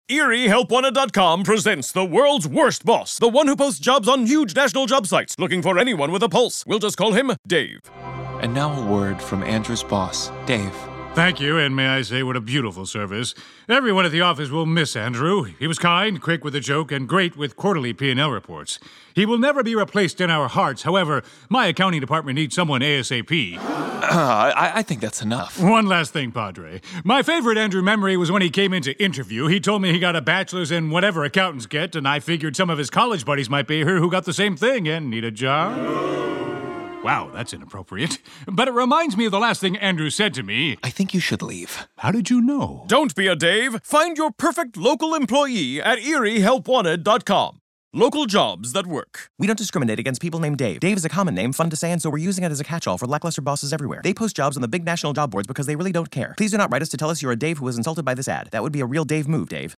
ErieHelpWanted.com presents the world's worst boss, the one who posts jobs on huge national job sites, looking for anyone with a pulse. We'll just call him Dave. And now a word from Andrew's boss, Dave. Thank you, and may I say what a beautiful service. Everyone at the office will miss Andrew. He was kind, quick with a joke, and great with quarterly P&L reports. He will never be replaced in our hearts. However, my accounting department needs someone ASAP. I think that's enough. One last thing, Padre. My favorite Andrew memory was when he came in to interview. He told me he got a bachelor's in whatever accountants get, and I figured some of his college buddies might be here who got the same thing and need a job. Wow, that's inappropriate. But it reminds me of the last thing Andrew said to me. I think you should leave. How did you know? Don't be a Dave. Find your perfect local employee at ErieHelpWanted.com. Local jobs that work. We don't discriminate against people named Dave. Dave is a common name, fun to say, and so we're using it as a catch-all for lackluster bosses everywhere. They post jobs on the big national job boards because they really don't care. Please do not write us to tell us you're a Dave who was insulted by this ad. That would be a real Dave move, Dave.